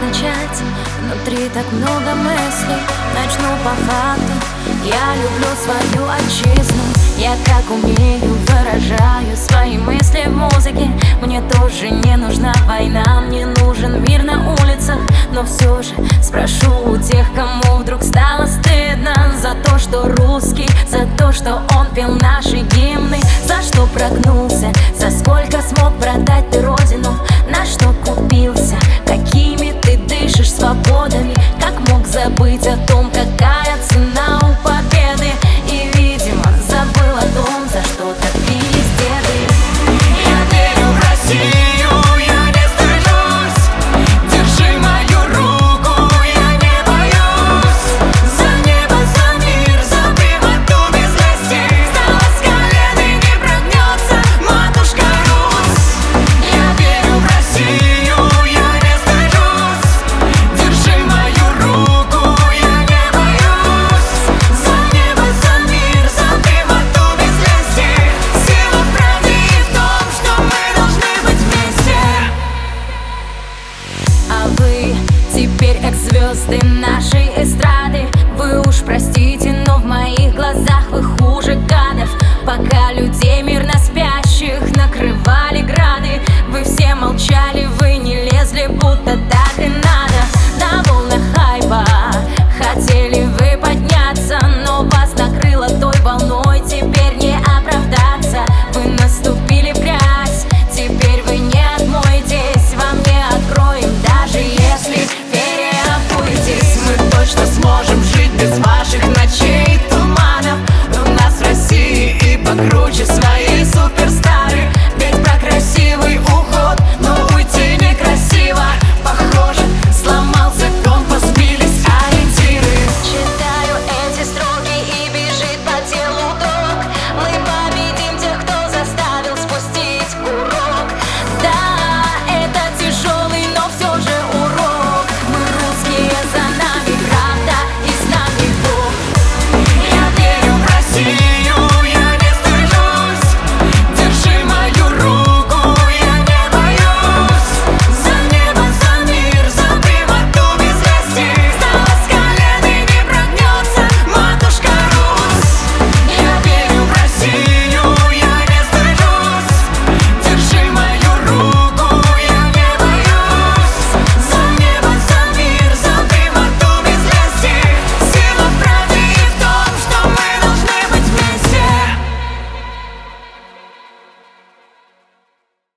начать? Внутри так много мыслей. Начну по факту. Я люблю свою отчизну. Я как умею выражаю свои мысли в музыке. Мне тоже не нужна война, мне нужен мир на улицах. Но все же спрошу у тех, кому вдруг стало стыдно за то, что русский, за то, что он пел наши гимны, за что прогнулся, за сколько смог продать ты родину, на что купился, какими ты дышишь свободами, как мог забыть о том, какая цена у победы, и, видимо, забыл о том, за что так бились деды. Я верю в Россию, я не стыжусь. Держи мою руку, я не боюсь. За небо, за мир, за прямоту без лести. Встала с колен и не прогнется матушка Русь. Я верю в Россию, я не стыжусь. Держи мою руку, я не боюсь. За небо, за мир, за прямоту без лести. Сила в правде и в том, что мы должны быть вместе. А вы теперь экс-звезды нашей эстрады. Вы уж простите